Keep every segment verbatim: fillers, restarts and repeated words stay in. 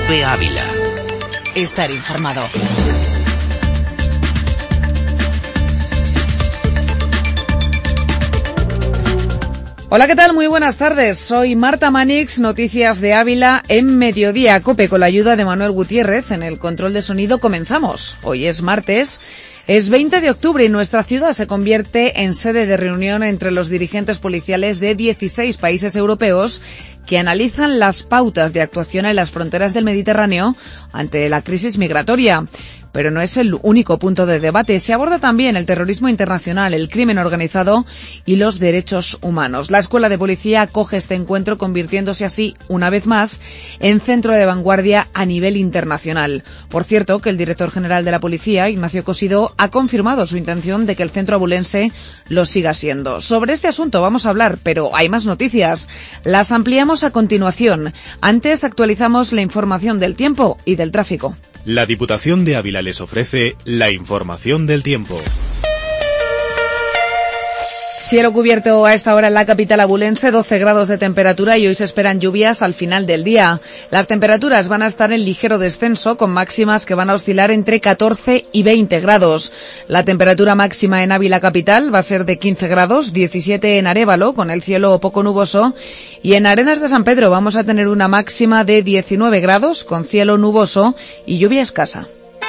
COPE Ávila. Estar informado. Hola, ¿qué tal? Muy buenas tardes. Soy Marta Manix, noticias de Ávila en Mediodía COPE, con la ayuda de Manuel Gutiérrez en el control de sonido. Comenzamos. Hoy es martes. Es veinte de octubre y nuestra ciudad se convierte en sede de reunión entre los dirigentes policiales de dieciséis países europeos que analizan las pautas de actuación en las fronteras del Mediterráneo ante la crisis migratoria. Pero no es el único punto de debate. Se aborda también el terrorismo internacional, el crimen organizado y los derechos humanos. La Escuela de Policía acoge este encuentro, convirtiéndose así, una vez más, en centro de vanguardia a nivel internacional. Por cierto, que el director general de la Policía, Ignacio Cosidó, ha confirmado su intención de que el centro abulense lo siga siendo. Sobre este asunto vamos a hablar, pero hay más noticias. Las ampliamos a continuación. Antes actualizamos la información del tiempo y del tráfico. La Diputación de Ávila les ofrece la información del tiempo. Cielo cubierto a esta hora en la capital abulense, doce grados de temperatura y hoy se esperan lluvias al final del día. Las temperaturas van a estar en ligero descenso, con máximas que van a oscilar entre catorce y veinte grados. La temperatura máxima en Ávila capital va a ser de quince grados, diecisiete en Arévalo, con el cielo poco nuboso, y en Arenas de San Pedro vamos a tener una máxima de diecinueve grados, con cielo nuboso y lluvia escasa.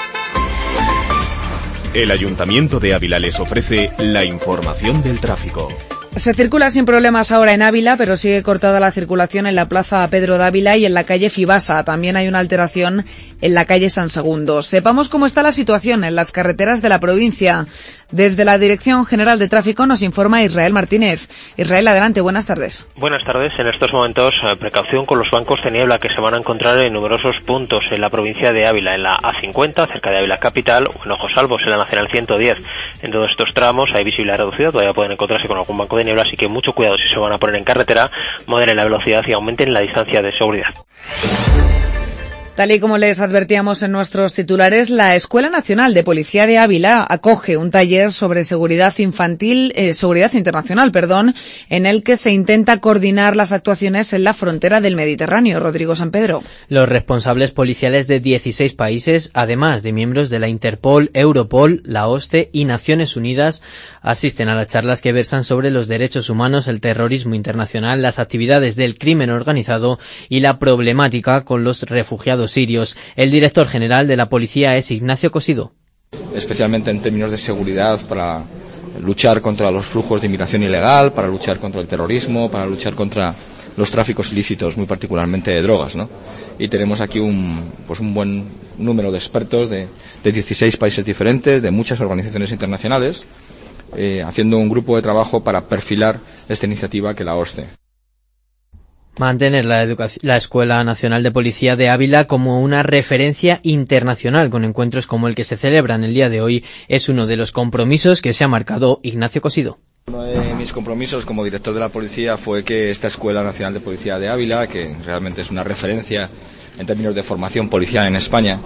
El Ayuntamiento de Ávila les ofrece la información del tráfico. Se circula sin problemas ahora en Ávila, pero sigue cortada la circulación en la plaza Pedro Dávila y en la calle Fibasa. También hay una alteración en la calle San Segundo. Sepamos cómo está la situación en las carreteras de la provincia. Desde la Dirección General de Tráfico nos informa Israel Martínez. Israel, adelante, buenas tardes. Buenas tardes. En estos momentos, eh, precaución con los bancos de niebla que se van a encontrar en numerosos puntos en la provincia de Ávila, en la A cincuenta, cerca de Ávila capital, o en Ojos Salvos, en la Nacional ciento diez. En todos estos tramos hay visibilidad reducida, todavía pueden encontrarse con algún banco de niebla, así que mucho cuidado si se van a poner en carretera, moderen la velocidad y aumenten la distancia de seguridad. Tal y como les advertíamos en nuestros titulares, la Escuela Nacional de Policía de Ávila acoge un taller sobre seguridad infantil, eh, seguridad internacional, perdón, en el que se intenta coordinar las actuaciones en la frontera del Mediterráneo. Rodrigo San Pedro. Los responsables policiales de dieciséis países, además de miembros de la Interpol, Europol, la OSCE y Naciones Unidas, asisten a las charlas que versan sobre los derechos humanos, el terrorismo internacional, las actividades del crimen organizado y la problemática con los refugiados sirios. El director general de la policía es Ignacio Cosidó. Especialmente en términos de seguridad, para luchar contra los flujos de inmigración ilegal, para luchar contra el terrorismo, para luchar contra los tráficos ilícitos, muy particularmente de drogas, ¿no? Y tenemos aquí un, pues un buen número de expertos de, de dieciséis países diferentes, de muchas organizaciones internacionales, eh, haciendo un grupo de trabajo para perfilar esta iniciativa que la OSCE. Mantener la, educación, la Escuela Nacional de Policía de Ávila como una referencia internacional con encuentros como el que se celebra en el día de hoy es uno de los compromisos que se ha marcado Ignacio Cosidó. Uno de mis compromisos como director de la policía fue que esta Escuela Nacional de Policía de Ávila, que realmente es una referencia en términos de formación policial en España,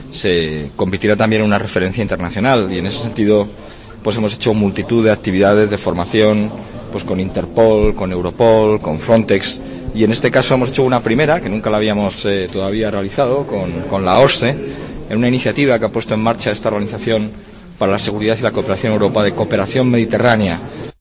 se convirtiera también en una referencia internacional, y en ese sentido pues hemos hecho multitud de actividades de formación pues con Interpol, con Europol, con Frontex. Y en este caso hemos hecho una primera, que nunca la habíamos eh, todavía realizado, con, con la OSCE, en una iniciativa que ha puesto en marcha esta Organización para la Seguridad y la Cooperación Europa de Cooperación Mediterránea.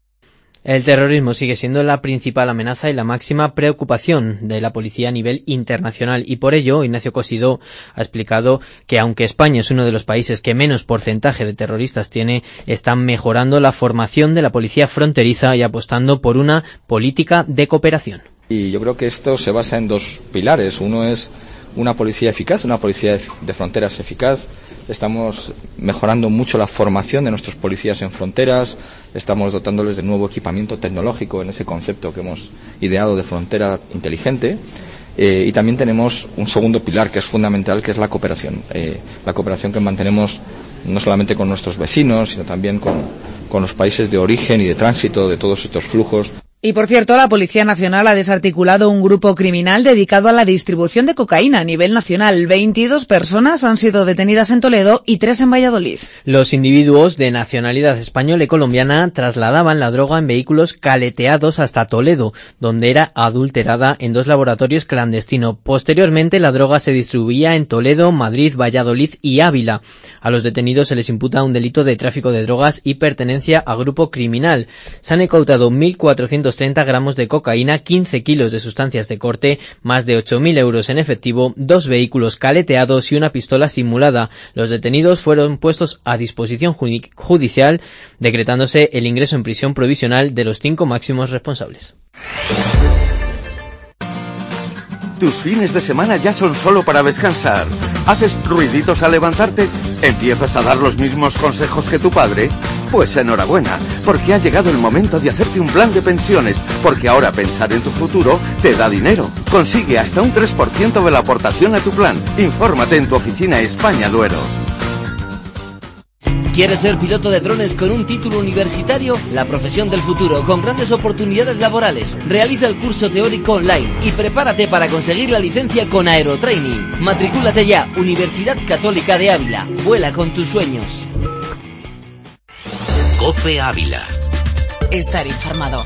El terrorismo sigue siendo la principal amenaza y la máxima preocupación de la policía a nivel internacional, y por ello Ignacio Cosidó ha explicado que aunque España es uno de los países que menos porcentaje de terroristas tiene, están mejorando la formación de la policía fronteriza y apostando por una política de cooperación. Y yo creo que esto se basa en dos pilares. Uno es una policía eficaz, una policía de fronteras eficaz. Estamos mejorando mucho la formación de nuestros policías en fronteras. Estamos dotándoles de nuevo equipamiento tecnológico en ese concepto que hemos ideado de frontera inteligente. Eh, y también tenemos un segundo pilar que es fundamental, que es la cooperación. Eh, la cooperación que mantenemos no solamente con nuestros vecinos, sino también con, con los países de origen y de tránsito de todos estos flujos. Y por cierto, la Policía Nacional ha desarticulado un grupo criminal dedicado a la distribución de cocaína a nivel nacional. veintidós personas han sido detenidas en Toledo y tres en Valladolid. Los individuos de nacionalidad española y colombiana trasladaban la droga en vehículos caleteados hasta Toledo, donde era adulterada en dos laboratorios clandestinos. Posteriormente, la droga se distribuía en Toledo, Madrid, Valladolid y Ávila. A los detenidos se les imputa un delito de tráfico de drogas y pertenencia a grupo criminal. Se han incautado mil cuatrocientos treinta gramos de cocaína, quince kilos de sustancias de corte, más de ocho mil euros en efectivo, dos vehículos caleteados y una pistola simulada. Los detenidos fueron puestos a disposición judicial, decretándose el ingreso en prisión provisional de los cinco máximos responsables. Tus fines de semana ya son solo para descansar. ¿Haces ruiditos al levantarte? ¿Empiezas a dar los mismos consejos que tu padre? Pues enhorabuena, porque ha llegado el momento de hacerte un plan de pensiones, porque ahora pensar en tu futuro te da dinero. Consigue hasta un tres por ciento de la aportación a tu plan. Infórmate en tu oficina España Duero. ¿Quieres ser piloto de drones con un título universitario? La profesión del futuro, con grandes oportunidades laborales. Realiza el curso teórico online y prepárate para conseguir la licencia con Aerotraining. Matricúlate ya, Universidad Católica de Ávila. Vuela con tus sueños. COPE Ávila. Estar informado.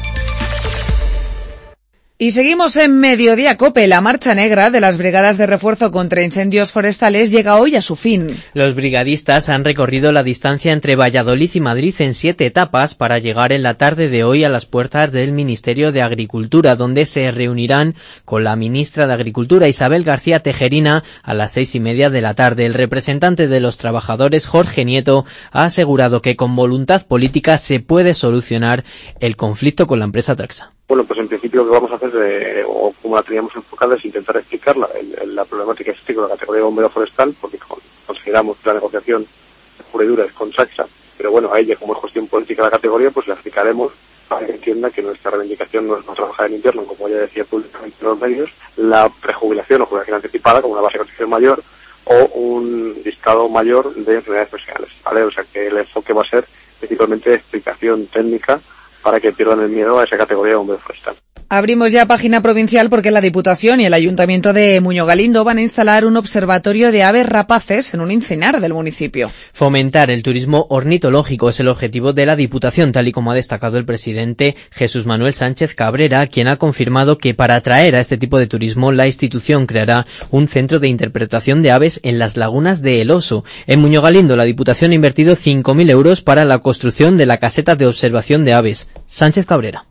Y seguimos en Mediodía COPE. La marcha negra de las brigadas de refuerzo contra incendios forestales llega hoy a su fin. Los brigadistas han recorrido la distancia entre Valladolid y Madrid en siete etapas para llegar en la tarde de hoy a las puertas del Ministerio de Agricultura, donde se reunirán con la ministra de Agricultura, Isabel García Tejerina, a las seis y media de la tarde. El representante de los trabajadores, Jorge Nieto, ha asegurado que con voluntad política se puede solucionar el conflicto con la empresa Traxa. Bueno, pues en principio lo que vamos a hacer, eh, o como la teníamos enfocada, es intentar explicarla, el, el, la problemática existe con la categoría de bombero forestal, porque con, consideramos que la negociación pura y dura es con Traxa, pero bueno, a ella, como es cuestión política de la categoría, pues la explicaremos para que entienda que nuestra reivindicación no es no trabajar en invierno, como ella decía públicamente en los medios, la prejubilación o jubilación anticipada como una base de cotización mayor, o un listado mayor de enfermedades profesionales, ¿vale? O sea que el enfoque va a ser principalmente de explicación técnica para que pierdan el miedo a esa categoría de bombero forestal. Abrimos ya página provincial porque la Diputación y el Ayuntamiento de Muñoz Galindo van a instalar un observatorio de aves rapaces en un encinar del municipio. Fomentar el turismo ornitológico es el objetivo de la Diputación, tal y como ha destacado el presidente Jesús Manuel Sánchez Cabrera, quien ha confirmado que para atraer a este tipo de turismo la institución creará un centro de interpretación de aves en las lagunas de El Oso. En Muñoz Galindo la Diputación ha invertido cinco mil euros para la construcción de la caseta de observación de aves. Sánchez Cabrera.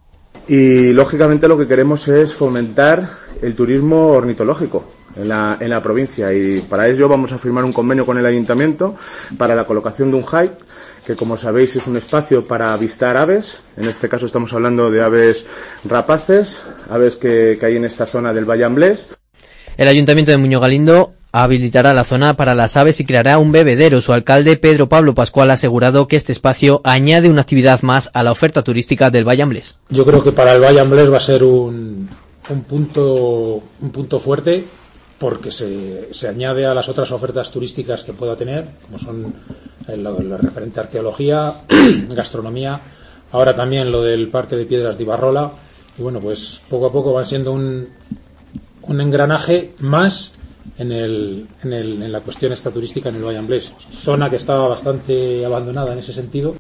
Y lógicamente lo que queremos es fomentar el turismo ornitológico en la, en la provincia, y para ello vamos a firmar un convenio con el ayuntamiento para la colocación de un hike, que como sabéis es un espacio para avistar aves. En este caso estamos hablando de aves rapaces, aves que, que hay en esta zona del Valle Amblés. El ayuntamiento de Muñoz Galindo habilitará la zona para las aves y creará un bebedero. Su alcalde, Pedro Pablo Pascual, ha asegurado que este espacio añade una actividad más a la oferta turística del Valle Amblés. Yo creo que para el Valle Amblés va a ser un, un punto un punto fuerte, porque se, se añade a las otras ofertas turísticas que pueda tener, como son lo, lo referente a arqueología, gastronomía, ahora también lo del Parque de Piedras de Ibarrola, y bueno, pues poco a poco van siendo un, un engranaje más en el, en el en la cuestión esta turística en el Valle Amblés, zona que estaba bastante abandonada en ese sentido.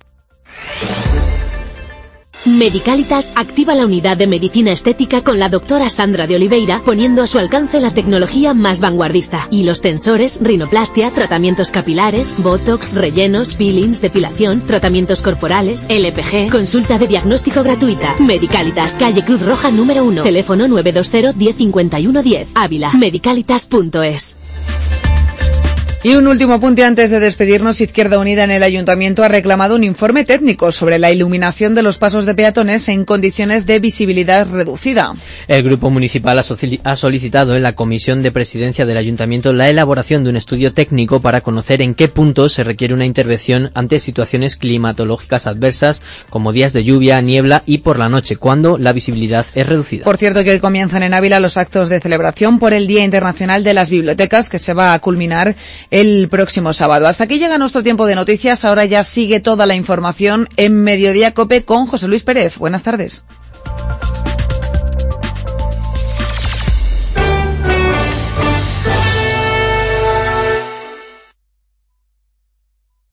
Medicalitas activa la unidad de medicina estética con la doctora Sandra de Oliveira, poniendo a su alcance la tecnología más vanguardista. Hilos tensores, rinoplastia, tratamientos capilares, botox, rellenos, peelings, depilación, tratamientos corporales, L P G, consulta de diagnóstico gratuita. Medicalitas, calle Cruz Roja número uno, teléfono nueve dos cero, diez cincuenta y uno diez, Ávila, medicalitas punto es. Y un último apunte antes de despedirnos. Izquierda Unida en el Ayuntamiento ha reclamado un informe técnico sobre la iluminación de los pasos de peatones en condiciones de visibilidad reducida. El Grupo Municipal ha solicitado en la Comisión de Presidencia del Ayuntamiento la elaboración de un estudio técnico para conocer en qué puntos se requiere una intervención ante situaciones climatológicas adversas, como días de lluvia, niebla y por la noche, cuando la visibilidad es reducida. Por cierto, que hoy comienzan en Ávila los actos de celebración por el Día Internacional de las Bibliotecas, que se va a culminar el próximo sábado. Hasta aquí llega nuestro tiempo de noticias. Ahora ya sigue toda la información en Mediodía COPE con José Luis Pérez. Buenas tardes.